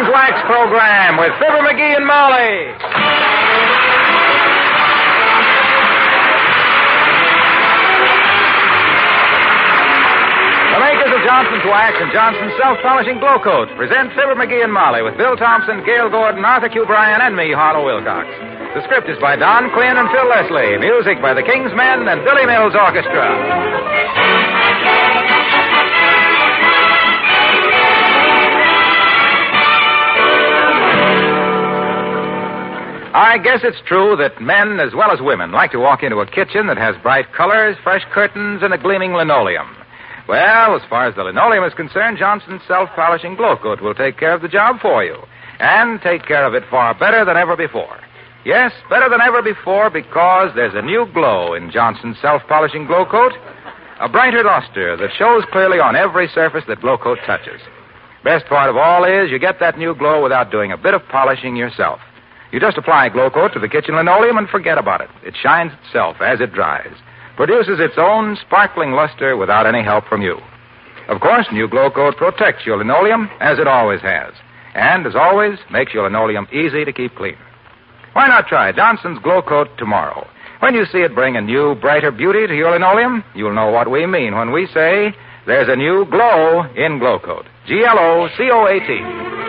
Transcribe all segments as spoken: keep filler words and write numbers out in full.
Johnson's Wax Program with Fibber McGee and Molly. The makers of Johnson's Wax and Johnson's Self-Polishing Glow Coat present Fibber McGee and Molly with Bill Thompson, Gail Gordon, Arthur Q. Bryan, and me, Harlow Wilcox. The script is by Don Quinn and Phil Leslie. Music by the King's Men and Billy Mills Orchestra. I guess it's true that men as well as women like to walk into a kitchen that has bright colors, fresh curtains, and a gleaming linoleum. Well, as far as the linoleum is concerned, Johnson's Self-Polishing Glow Coat will take care of the job for you. And take care of it far better than ever before. Yes, better than ever before because there's a new glow in Johnson's Self-Polishing Glow Coat. A brighter luster that shows clearly on every surface that Glow Coat touches. Best part of all is you get that new glow without doing a bit of polishing yourself. You just apply Glow Coat to the kitchen linoleum and forget about it. It shines itself as it dries. Produces its own sparkling luster without any help from you. Of course, new Glow Coat protects your linoleum as it always has. And, as always, makes your linoleum easy to keep clean. Why not try Johnson's Glow Coat tomorrow? When you see it bring a new, brighter beauty to your linoleum, you'll know what we mean when we say there's a new glow in Glow Coat. G L O C O A T.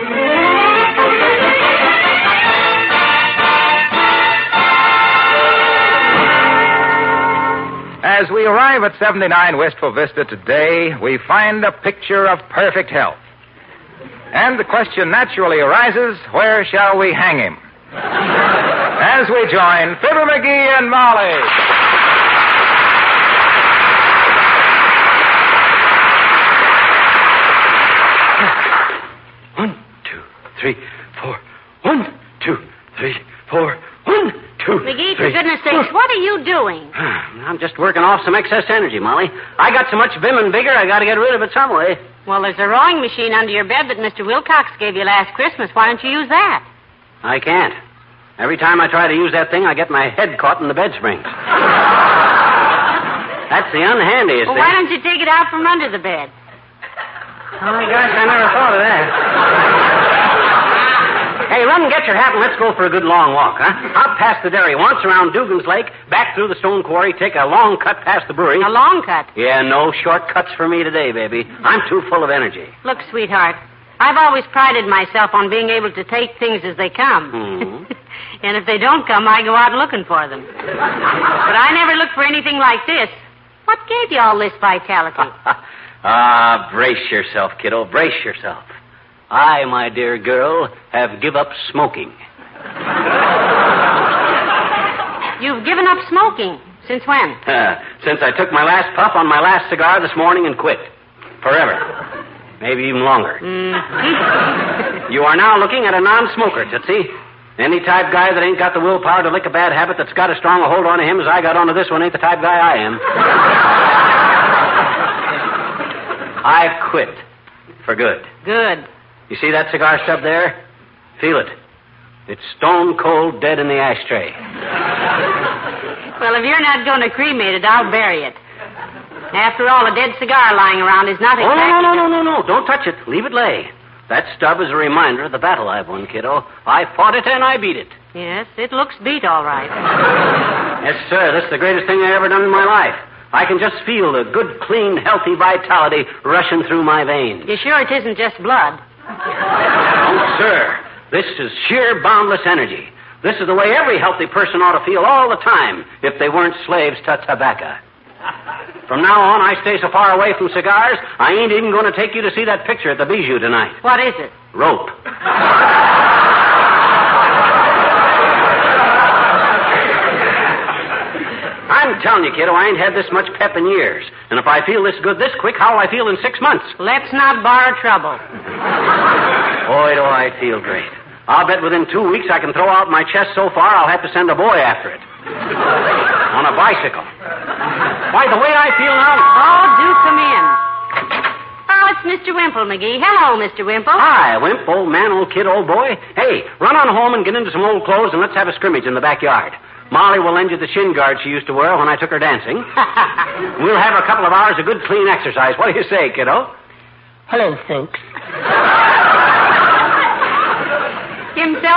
As we arrive at seventy-nine Wistful Vista today, we find a picture of perfect health. And the question naturally arises, where shall we hang him? As we join Fibber McGee and Molly. One, two, three, four. One, two, three, four. One, two, McGee, three, for goodness sakes, what are you doing? I'm just working off some excess energy, Molly. I got so much vim and vigor, I got to get rid of it some way. Well, there's a rowing machine under your bed that Mister Wilcox gave you last Christmas. Why don't you use that? I can't. Every time I try to use that thing, I get my head caught in the bed springs. That's the unhandiest Well, thing. why don't you take it out from under the bed? Oh, my gosh, I never thought of that. Hey, run and get your hat and let's go for a good long walk, huh? Out past the dairy once, around Dugan's Lake, back through the stone quarry, take a long cut past the brewery. A long cut? Yeah, no shortcuts for me today, baby. I'm too full of energy. Look, sweetheart, I've always prided myself on being able to take things as they come. Mm-hmm. And if they don't come, I go out looking for them. But I never look for anything like this. What gave you all this vitality? Ah, brace yourself, kiddo. Brace yourself. I, my dear girl, have give up smoking. You've given up smoking? Since when? Uh, since I took my last puff on my last cigar this morning and quit. Forever. Maybe even longer. Mm. You are now looking at a non-smoker, Tootsie. Any type guy that ain't got the willpower to lick a bad habit that's got as strong a hold on him as I got onto this one ain't the type guy I am. I've quit. For good. Good. You see that cigar stub there? Feel it. It's stone cold dead in the ashtray. Well, if you're not going to cremate it, I'll bury it. After all, a dead cigar lying around is not Oh, exactly... no, no, no, no, no, no. Don't touch it. Leave it lay. That stub is a reminder of the battle I've won, kiddo. I fought it and I beat it. Yes, it looks beat all right. Yes, sir. This is the greatest thing I ever done in my life. I can just feel the good, clean, healthy vitality rushing through my veins. You sure it isn't just blood? Oh, sir. This is sheer boundless energy. This is the way every healthy person ought to feel all the time if they weren't slaves to tobacco. From now on, I stay so far away from cigars, I ain't even going to take you to see that picture at the Bijou tonight. What is it? Rope. I'm telling you, kiddo, I ain't had this much pep in years. And if I feel this good this quick, how'll I feel in six months? Let's not borrow trouble. Boy, do I feel great. I'll bet within two weeks I can throw out my chest so far I'll have to send a boy after it. On a bicycle. Why, the way I feel now... Oh, do come in. Oh, it's Mister Wimple, McGee. Hello, Mister Wimple. Hi, Wimp, old man, old kid, old boy. Hey, run on home and get into some old clothes and let's have a scrimmage in the backyard. Molly will lend you the shin guard she used to wear when I took her dancing. We'll have a couple of hours of good, clean exercise. What do you say, kiddo? Hello, folks.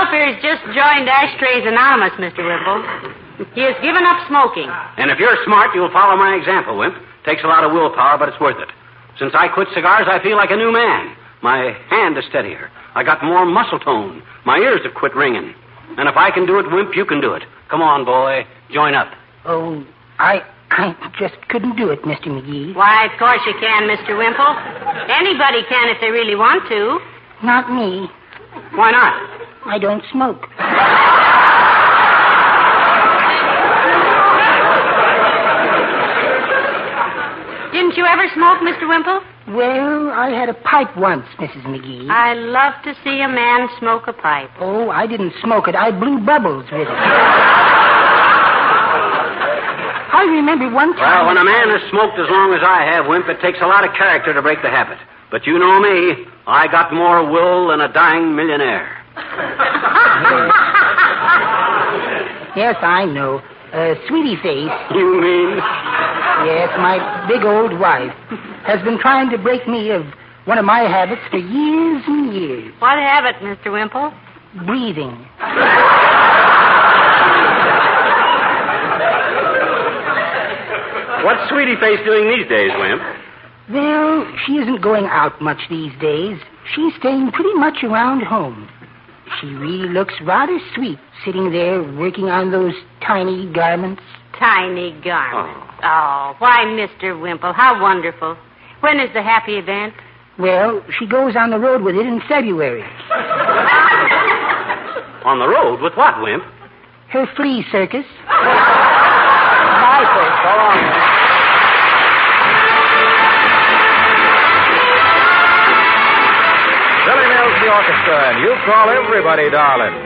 up here has just joined Ashtrays Anonymous, Mister Wimple. He has given up smoking. And if you're smart, you'll follow my example, Wimp. Takes a lot of willpower, but it's worth it. Since I quit cigars, I feel like a new man. My hand is steadier. I got more muscle tone. My ears have quit ringing. And if I can do it, Wimp, you can do it. Come on, boy. Join up. Oh, I I just couldn't do it, Mister McGee. Why, of course you can, Mister Wimple. Anybody can if they really want to. Not me. Why not? I don't smoke. Didn't you ever smoke, Mister Wimple? Well, I had a pipe once, Missus McGee. I love to see a man smoke a pipe. Oh, I didn't smoke it. I blew bubbles with it. I remember one time... Well, when a man has smoked as long as I have, Wimp, it takes a lot of character to break the habit. But you know me. I got more will than a dying millionaire. Yes, I know. Uh, Sweetie Face. You mean? Yes, my big old wife has been trying to break me of one of my habits for years and years. What habit, Mister Wimple? Breathing. What's Sweetie Face doing these days, Wimp? Well, she isn't going out much these days. She's staying pretty much around home. She really looks rather sweet sitting there working on those tiny garments. Tiny garments. Oh, oh why, Mister Wimple, how wonderful. When is the happy event? Well, she goes on the road with it in February. On the road? With what, Wimp? Her flea circus. Bye, folks. So long. Billy Mills, the orchestra, and you call everybody, darling.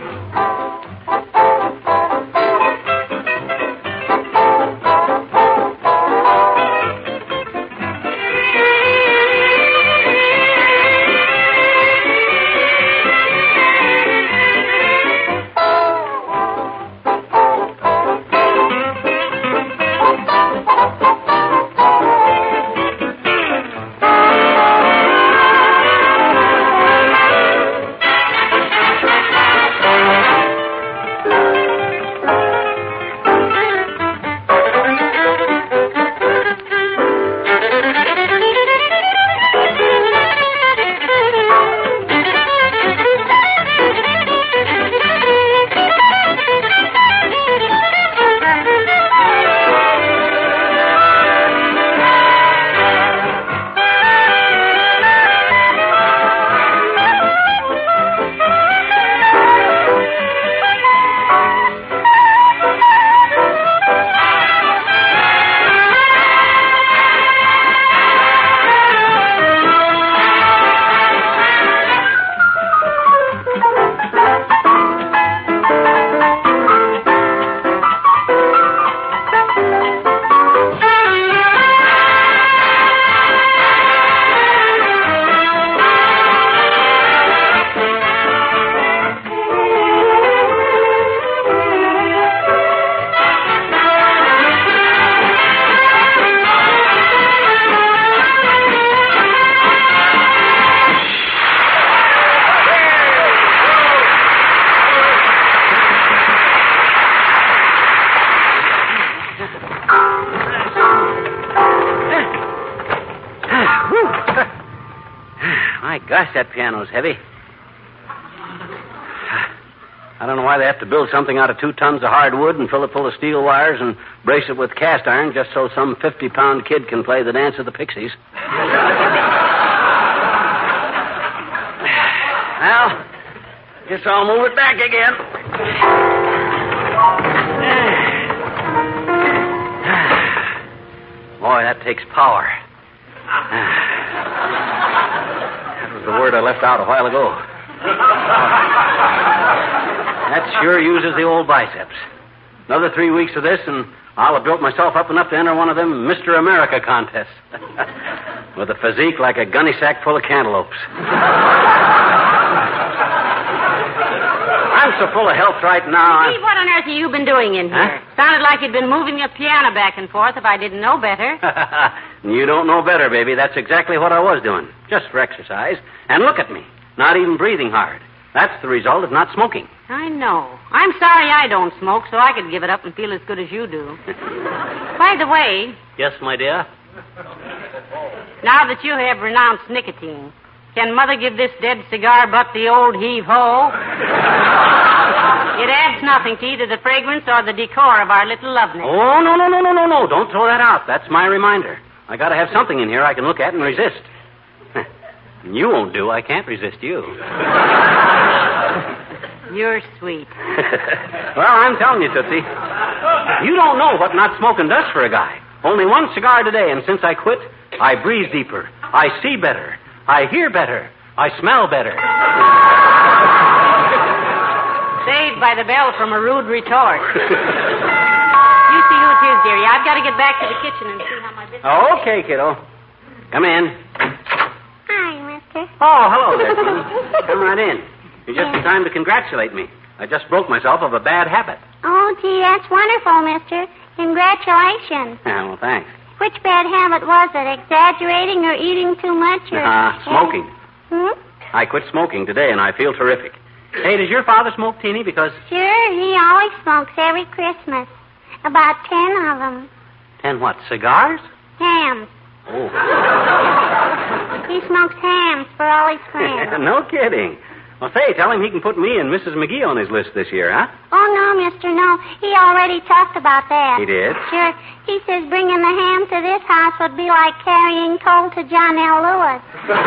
Gosh, that piano's heavy. I don't know why they have to build something out of two tons of hardwood and fill it full of steel wires and brace it with cast iron just so some fifty-pound kid can play the dance of the Pixies. Well, guess I'll move it back again. Boy, that takes power. The word I left out a while ago. That sure uses the old biceps. Another three weeks of this, and I'll have built myself up enough to enter one of them Mister America contests. With a physique like a gunny sack full of cantaloupes. I'm so full of health right now. Steve, what on earth have you been doing in here? Huh? Sounded like you'd been moving the piano back and forth if I didn't know better. You don't know better, baby. That's exactly what I was doing. Just for exercise. And look at me. Not even breathing hard. That's the result of not smoking. I know. I'm sorry I don't smoke, so I could give it up and feel as good as you do. By the way... Yes, my dear? Now that you have renounced nicotine, can Mother give this dead cigar butt the old heave-ho? It adds nothing to either the fragrance or the decor of our little love nest. Oh, no, no, no, no, no, no. Don't throw that out. That's my reminder. I got to have something in here I can look at and resist. You won't do. I can't resist you. You're sweet. Well, I'm telling you, Tootsie, you don't know what not smoking does for a guy. Only one cigar today, and since I quit, I breathe deeper. I see better. I hear better. I smell better. Saved by the bell from a rude retort. You see who it is, dearie. I've got to get back to the kitchen and see how my business Oh, okay, kiddo. Come in. Hi, mister. Oh, hello there, Jim. Come right in. You're just in time to congratulate me. I just broke myself of a bad habit. Oh, gee, that's wonderful, mister. Congratulations. Yeah, well, thanks. Which bad habit was it? Exaggerating or eating too much? Or... Uh, smoking. Hmm? I quit smoking today, and I feel terrific. Hey, does your father smoke, Teeny? Because... Sure, he always smokes every Christmas. About ten of them. Ten what, cigars? Hams. Oh. He smokes hams for all his friends. No kidding. Well, say, tell him he can put me and Missus McGee on his list this year, huh? Oh, no, mister, no. He already talked about that. He did? Sure. He says bringing the ham to this house would be like carrying coal to John L. Lewis.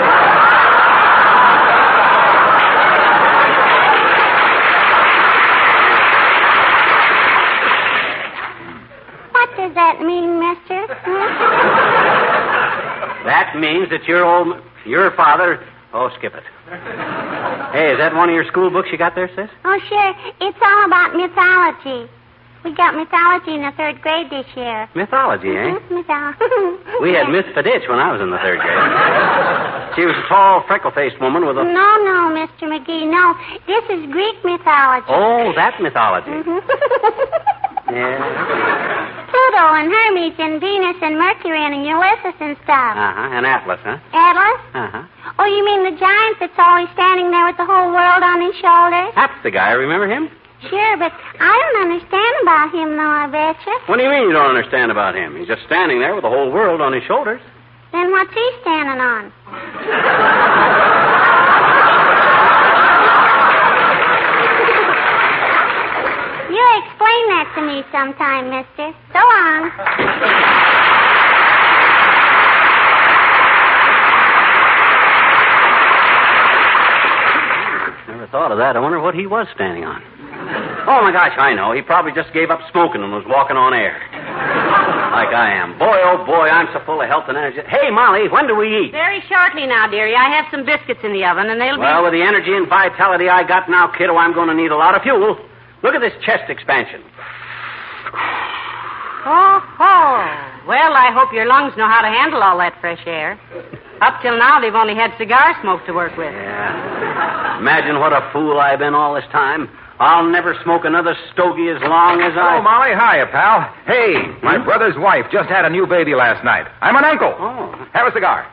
What does that mean, mister? Hmm? That means that your old... Your father... Oh, skip it. Hey, is that one of your school books you got there, sis? Oh, sure. It's all about mythology. We got mythology in the third grade this year. Mythology, eh? Mm-hmm, mythology. We had Miss Fiditch when I was in the third grade. She was a tall, freckle-faced woman with a... No, no, Mister McGee, no. This is Greek mythology. Oh, that mythology. Mm-hmm. Yeah. Pluto and Hermes and Venus and Mercury and Ulysses and stuff. Uh-huh, and Atlas, huh? Atlas? Uh-huh. Oh, you mean the giant that's always standing there with the whole world on his shoulders? That's the guy, remember him? Sure, but I don't understand about him, though, I betcha. What do you mean you don't understand about him? He's just standing there with the whole world on his shoulders. Then what's he standing on? You explain that to me sometime, mister. So long. Never thought of that. I wonder what he was standing on. Oh, my gosh, I know. He probably just gave up smoking and was walking on air. Like I am. Boy, oh, boy, I'm so full of health and energy. Hey, Molly, when do we eat? Very shortly now, dearie. I have some biscuits in the oven, and they'll Well, be... with the energy and vitality I got now, kiddo, I'm going to need a lot of fuel. Look at this chest expansion. Oh, oh. Well, I hope your lungs know how to handle all that fresh air. Up till now, they've only had cigar smoke to work with. Yeah. Imagine what a fool I've been all this time. I'll never smoke another stogie as long as I... Oh, Molly, hiya, pal. Hey, my brother's wife just had a new baby last night. I'm an uncle. Oh. Have a cigar.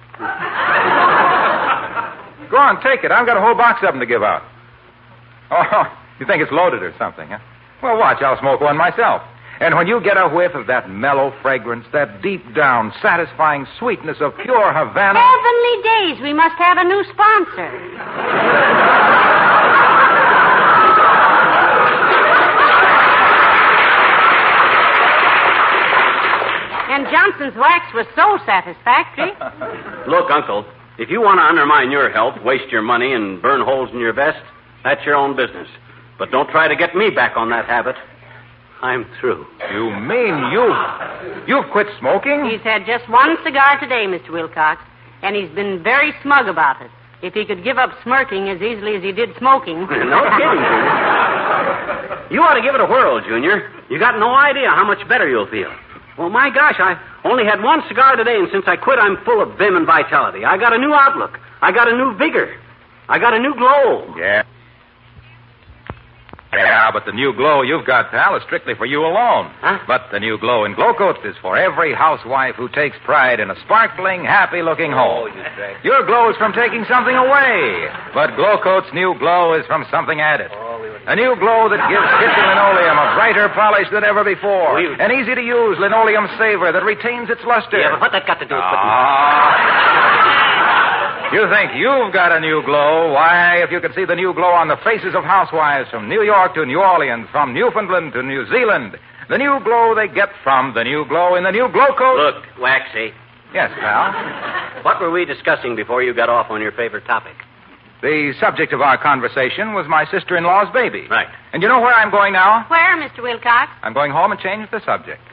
Go on, take it. I've got a whole box of them to give out. Oh, you think it's loaded or something, huh? Well, watch, I'll smoke one myself. And when you get a whiff of that mellow fragrance, that deep-down, satisfying sweetness of pure Havana... Heavenly days, we must have a new sponsor. And Johnson's wax was so satisfactory. Look, Uncle, if you want to undermine your health, waste your money, and burn holes in your vest, that's your own business. But don't try to get me back on that habit. I'm through. You mean you... You've quit smoking? He's had just one cigar today, Mister Wilcox, and he's been very smug about it. If he could give up smirking as easily as he did smoking... No kidding, Junior. You ought to give it a whirl, Junior. You got no idea how much better you'll feel. Well, my gosh, I only had one cigar today, and since I quit, I'm full of vim and vitality. I got a new outlook. I got a new vigor. I got a new glow. Yeah. Yeah. Yeah, but the new glow you've got, pal, is strictly for you alone. Huh? But the new glow in Glow Coats is for every housewife who takes pride in a sparkling, happy-looking home. Your glow is from taking something away, but Glow Coats' new glow is from something added. A new glow that gives kitchen linoleum a brighter polish than ever before. An easy-to-use linoleum saver that retains its luster. Yeah, but what that got to do with putting... Ah. You think you've got a new glow? Why, if you could see the new glow on the faces of housewives from New York to New Orleans, from Newfoundland to New Zealand, the new glow they get from the new glow in the new Glow Coat. Look, Waxy. Yes, pal? What were we discussing before you got off on your favorite topic? The subject of our conversation was my sister-in-law's baby. Right. And you know where I'm going now? Where, Mister Wilcox? I'm going home and change the subject.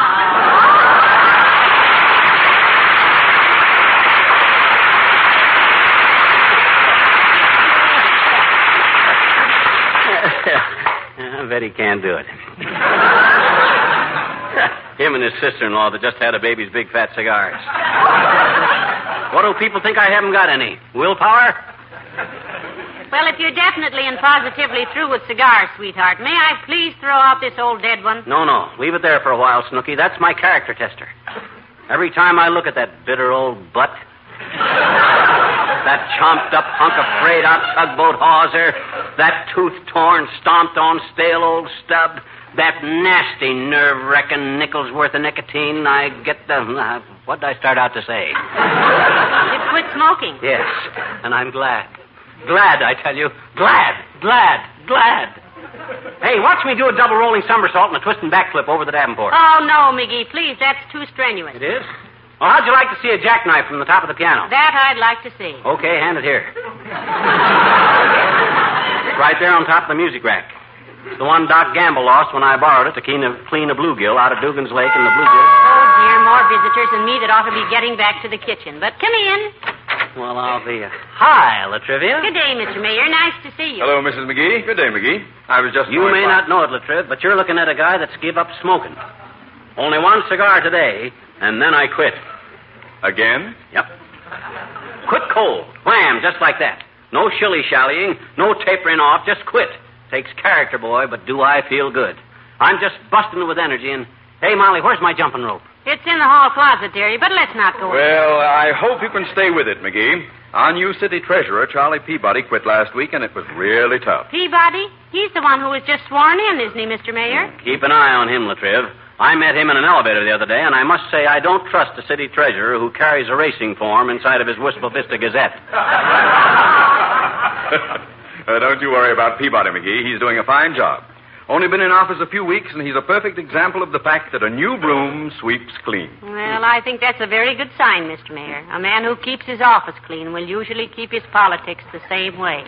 I bet he can't do it. Him and his sister-in-law that just had a baby's big fat cigars. What do people think I haven't got any? Willpower? Well, if you're definitely and positively through with cigars, sweetheart, may I please throw out this old dead one? No, no. Leave it there for a while, Snooky. That's my character tester. Every time I look at that bitter old butt, that chomped-up hunk of frayed-out tugboat hawser, that tooth-torn, stomped-on, stale old stub, that nasty, nerve-wrecking nickel's worth of nicotine, I get the... Uh, what did I start out to say? You quit smoking. Yes, and I'm glad. Glad, I tell you. Glad, glad, glad. Hey, watch me do a double rolling somersault and a twisting backflip over the Davenport. Oh, no, McGee, please, that's too strenuous. It is? Well, how'd you like to see a jackknife from the top of the piano? That I'd like to see. Okay, hand it here. It's right there on top of the music rack. It's the one Doc Gamble lost when I borrowed it to clean a, clean a bluegill out of Dugan's Lake in the bluegill. Oh, dear, more visitors than me that ought to be getting back to the kitchen. But come in. Well, I'll be... Uh... Hi, Latrivia. Good day, Mister Mayor. Nice to see you. Hello, Missus McGee. Good day, McGee. I was just... You may not know it, Latriv, but you're looking at a guy that's give up smoking. Only one cigar today, and then I quit. Again? Yep. Quit cold. Wham, just like that. No shilly-shallying, no tapering off, just quit. Takes character, boy, but do I feel good. I'm just busting with energy, and... Hey, Molly, where's my jumping rope? It's in the hall closet, dearie, but let's not go in. Well, I hope you can stay with it, McGee. Our new city treasurer, Charlie Peabody, quit last week, and it was really tough. Peabody? He's the one who was just sworn in, isn't he, Mister Mayor? Keep an eye on him, Latriv. I met him in an elevator the other day, and I must say I don't trust a city treasurer who carries a racing form inside of his Wistful Vista Gazette. uh, don't you worry about Peabody, McGee. He's doing a fine job. Only been in office a few weeks, and he's a perfect example of the fact that a new broom sweeps clean. Well, I think that's a very good sign, Mister Mayor. A man who keeps his office clean will usually keep his politics the same way.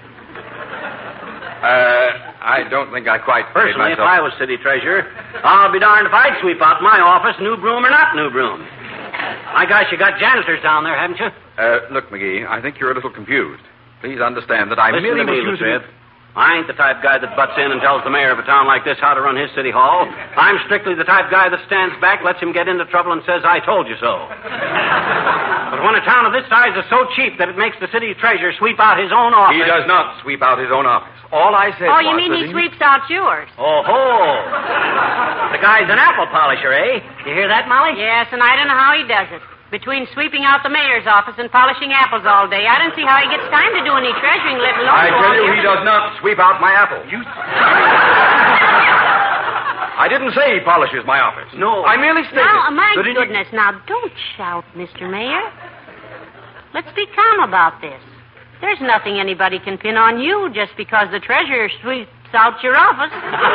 Uh, I don't think I quite... Personally, if I was city treasurer, I'll be darned if I'd sweep out my office, new broom or not new broom. My gosh, you got janitors down there, haven't you? Uh, look, McGee, I think you're a little confused. Please understand that I Listen merely to me, was using... Latriv. I ain't the type guy that butts in and tells the mayor of a town like this how to run his city hall. I'm strictly the type guy that stands back, lets him get into trouble, and says, I told you so. But when a town of this size is so cheap that it makes the city treasurer sweep out his own office... He does not sweep out his own office. All I said Oh, was... you mean he that sweeps out yours? Oh, ho. The guy's an apple polisher, eh? You hear that, Molly? Yes, and I don't know how he does it. Between sweeping out the mayor's office and polishing apples all day, I don't see how he gets time to do any treasuring, let alone... I go tell out you, here he to- does not sweep out my apples. You... I didn't say he polishes my office. No. I merely stated... Now, my that he- goodness, now, don't shout, Mister Mayor. Let's be calm about this. There's nothing anybody can pin on you just because the treasurer sweeps out your office.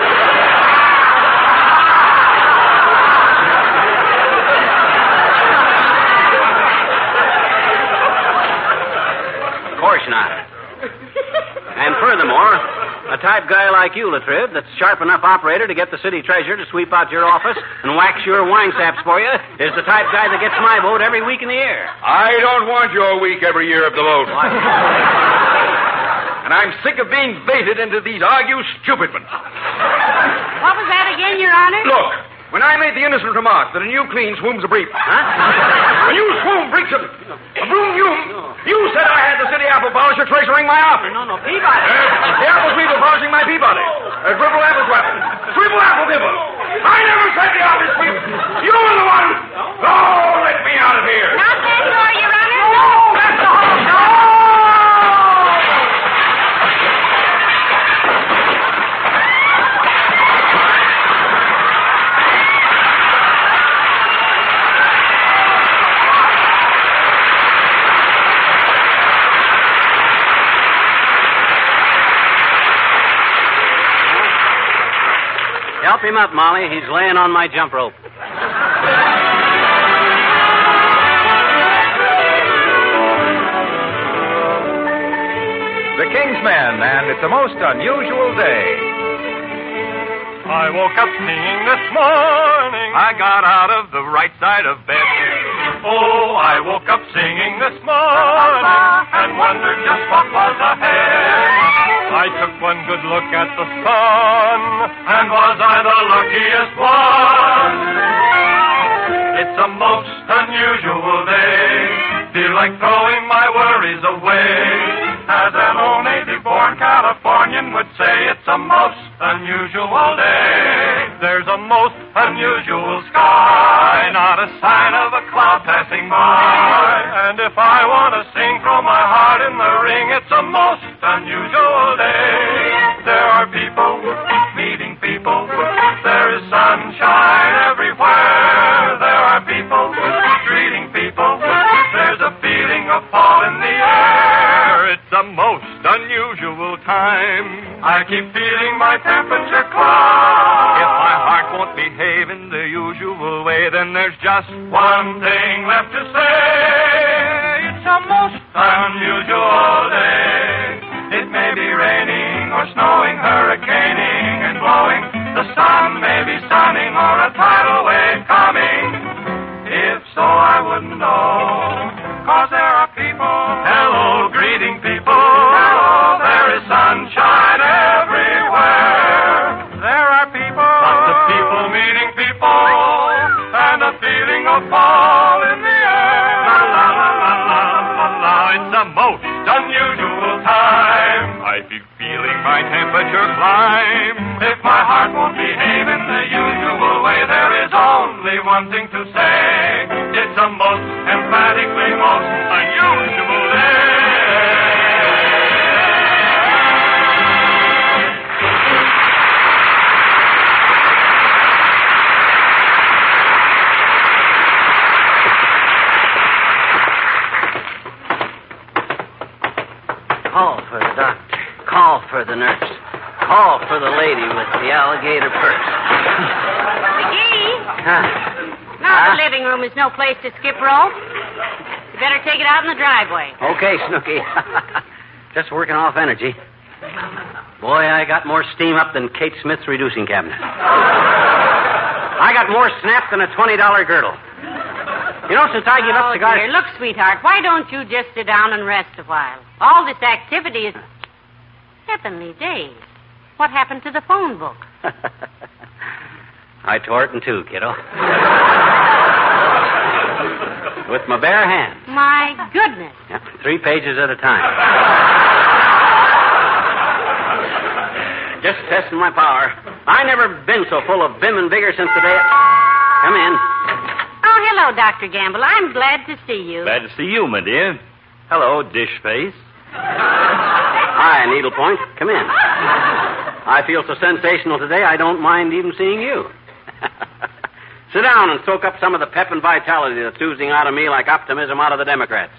Of course not. And furthermore, a type guy like you, Latriv, that's sharp enough operator to get the city treasurer to sweep out your office and wax your wine saps for you, is the type guy that gets my vote every week in the year. I don't want your week every year of the vote. And I'm sick of being baited into these argue stupidments. What was that again, Your Honor? Look, when I made the innocent remark that a new clean swoons a brief. Huh? A new swoon breaks a, a broom you. You said I had the city apple polisher treasuring my office. No, no, Peabody. Uh, the apple sweeper polishing my Peabody. Uh, Dribble Appleswept. Dribble Applebibble. I never said the office sweep. You were the one. Oh, let me out of here. Not that door, Your Honor. No, that's the house. No! Help him up, Molly. He's laying on my jump rope. The King's Men, and it's a most unusual day. I woke up singing this morning. I got out of the right side of bed. Oh, I woke up singing this morning and wondered just what was ahead. I took one good look at the sun, and was I the luckiest one? It's a most unusual day. Feel like throwing my worries away. As an old native-born Californian would say, it's a most unusual day. There's a most unusual sky, not a sign of a cloud passing by. And if I want to sing, throw my heart in the ring, it's a most unusual day. There are people meeting people. There is sunshine everywhere. There are people greeting people. There's a feeling of fall in the air. It's a most unusual time. I keep feeling my temperature climb. If my heart won't behave in the usual way, then there's just one thing left to say. It's a most unusual day. It may be raining or snowing, hurricaning and blowing. The sun may be sunning or a tidal wave coming. If so, I wouldn't know. Cause there are people, hello, greeting people. Hello, there is sunshine everywhere. There are people, lots of people meeting people, and a feeling of fall in the air. La la la la la la la. It's a most unusual time. I keep feeling my temperature climb. If my heart won't behave in the usual way, there is only one thing to say. It's a most emphatically most unusual day. Call for the doctor. Call for the nurse. Call for the lady with the alligator purse. McGee. Huh? No, Huh? the living room is no place to skip rope. You better take it out in the driveway. Okay, Snooky. Just working off energy. Boy, I got more steam up than Kate Smith's reducing cabinet. I got more snap than a twenty dollar girdle. You know, since I give oh, up cigars... Dear. Look, sweetheart, why don't you just sit down and rest a while? All this activity is... Heavenly days. What happened to the phone book? I tore it in two, kiddo. With my bare hands. My goodness. Yep, three pages at a time. Just testing my power. I never been so full of vim and vigor since the day... Come in. Oh, hello, Doctor Gamble. I'm glad to see you. Glad to see you, my dear. Hello, dish face. Hi, Needlepoint. Come in. I feel so sensational today, I don't mind even seeing you. Sit down and soak up some of the pep and vitality that's oozing out of me like optimism out of the Democrats.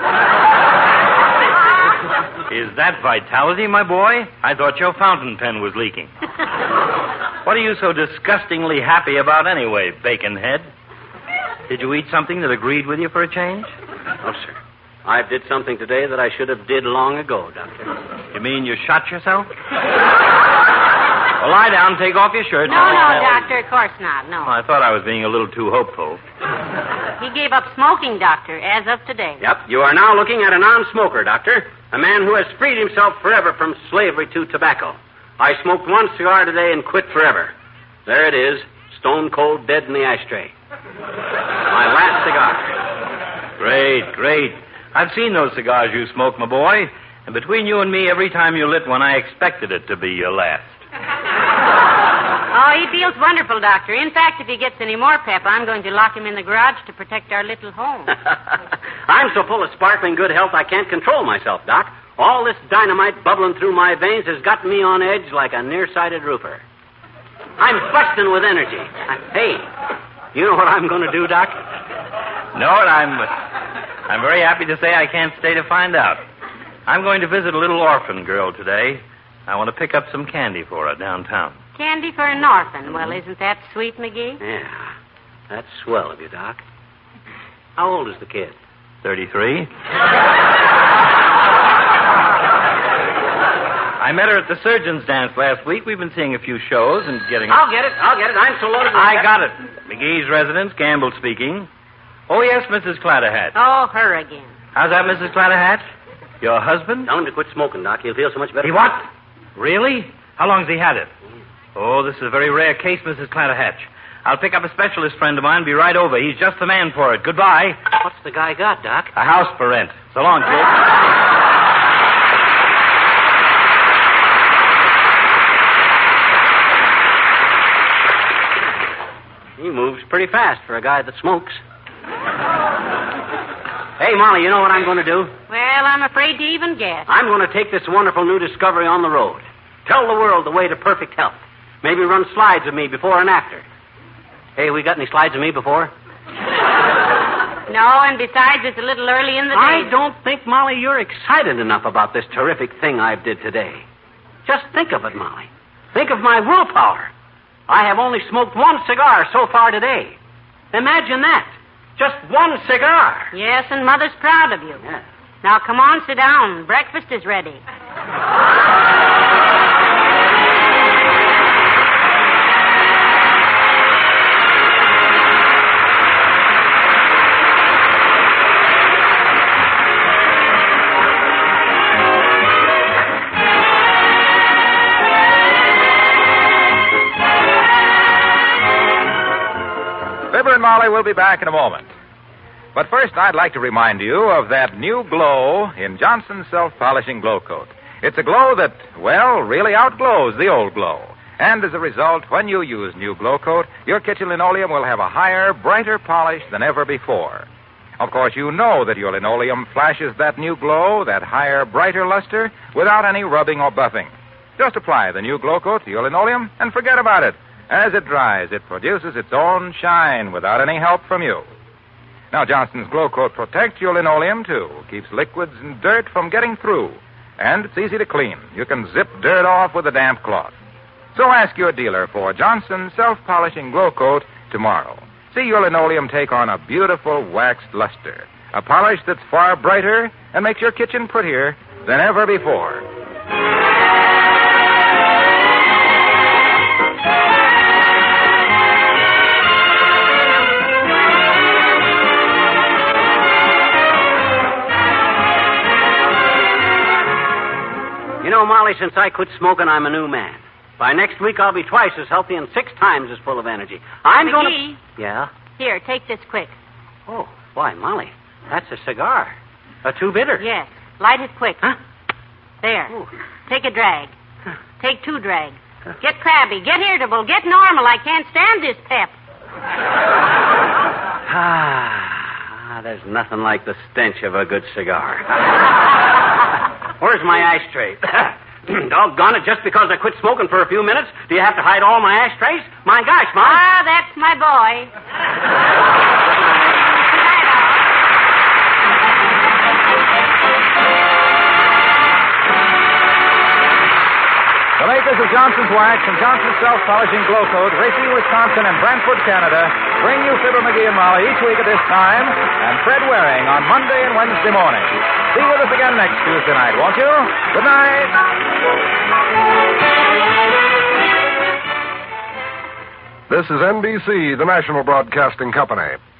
Is that vitality, my boy? I thought your fountain pen was leaking. What are you so disgustingly happy about anyway, bacon head? Did you eat something that agreed with you for a change? No, sir. I did something today that I should have did long ago, Doctor. You mean you shot yourself? Well, lie down, take off your shirt. No, no, Doctor, of course not, no. Well, I thought I was being a little too hopeful. He gave up smoking, Doctor, as of today. Yep, you are now looking at a non-smoker, Doctor. A man who has freed himself forever from slavery to tobacco. I smoked one cigar today and quit forever. There it is, stone cold dead in the ashtray. My last cigar. Great, great. I've seen those cigars you smoke, my boy. And between you and me, every time you lit one, I expected it to be your last. Oh, he feels wonderful, Doctor. In fact, if he gets any more pep, I'm going to lock him in the garage to protect our little home. I'm so full of sparkling good health I can't control myself, Doc. All this dynamite bubbling through my veins has got me on edge like a nearsighted roofer. I'm busting with energy. I, hey, you know what I'm going to do, Doc? No, and I'm, I'm very happy to say I can't stay to find out. I'm going to visit a little orphan girl today. I want to pick up some candy for her downtown. Candy for an orphan. Well, isn't that sweet, McGee? Yeah, that's swell of you, Doc. How old is the kid? Thirty-three. I met her at the surgeon's dance last week. We've been seeing a few shows and getting... I'll get it. I'll get it. I'm so loaded with I pep- got it. McGee's residence, Gamble speaking. Oh, yes, Missus Clatterhatch. Oh, her again. How's that, Missus Clatterhatch? Your husband? Tell him to quit smoking, Doc. He'll feel so much better. He what? Really? How long's he had it? Oh, this is a very rare case, Missus Clatterhatch. I'll pick up a specialist friend of mine and be right over. He's just the man for it. Goodbye. What's the guy got, Doc? A house for rent. So long, kid. He moves pretty fast for a guy that smokes. Hey, Molly, you know what I'm going to do? Well, I'm afraid to even guess. I'm going to take this wonderful new discovery on the road. Tell the world the way to perfect health. Maybe run slides of me before and after. Hey, we got any slides of me before? No, and besides, it's a little early in the day. I don't think, Molly, you're excited enough about this terrific thing I did today. Just think of it, Molly. Think of my willpower. I have only smoked one cigar so far today. Imagine that. Just one cigar. Yes, and Mother's proud of you. Yeah. Now, come on, sit down. Breakfast is ready. Fibber and Molly will be back in a moment. But first, I'd like to remind you of that new glow in Johnson's Self-Polishing Glow Coat. It's a glow that, well, really outglows the old glow. And as a result, when you use new Glow Coat, your kitchen linoleum will have a higher, brighter polish than ever before. Of course, you know that your linoleum flashes that new glow, that higher, brighter luster, without any rubbing or buffing. Just apply the new Glow Coat to your linoleum and forget about it. As it dries, it produces its own shine without any help from you. Now, Johnson's Glow Coat protects your linoleum, too. Keeps liquids and dirt from getting through. And it's easy to clean. You can zip dirt off with a damp cloth. So ask your dealer for Johnson's Self-Polishing Glow Coat tomorrow. See your linoleum take on a beautiful waxed luster. A polish that's far brighter and makes your kitchen prettier than ever before. You know, Molly, since I quit smoking, I'm a new man. By next week, I'll be twice as healthy and six times as full of energy. I'm going McGee. to... Yeah? Here, take this quick. Oh, why, Molly, that's a cigar. A two-bitter. Yes. Light it quick. Huh? There. Ooh. Take a drag. Take two drags. Get crabby. Get irritable. Get normal. I can't stand this pep. Ah, there's nothing like the stench of a good cigar. Where's my ashtray? Doggone it, just because I quit smoking for a few minutes, do you have to hide all my ashtrays? My gosh, Mom. Ah, that's my boy. The makers of Johnson's Wax and Johnson's Self-Polishing Glow Coat, Racine, Wisconsin, and Brantford, Canada, bring you Fibber, McGee, and Molly each week at this time, and Fred Waring on Monday and Wednesday morning. Be with us again next Tuesday night, won't you? Good night. This is N B C, the National Broadcasting Company.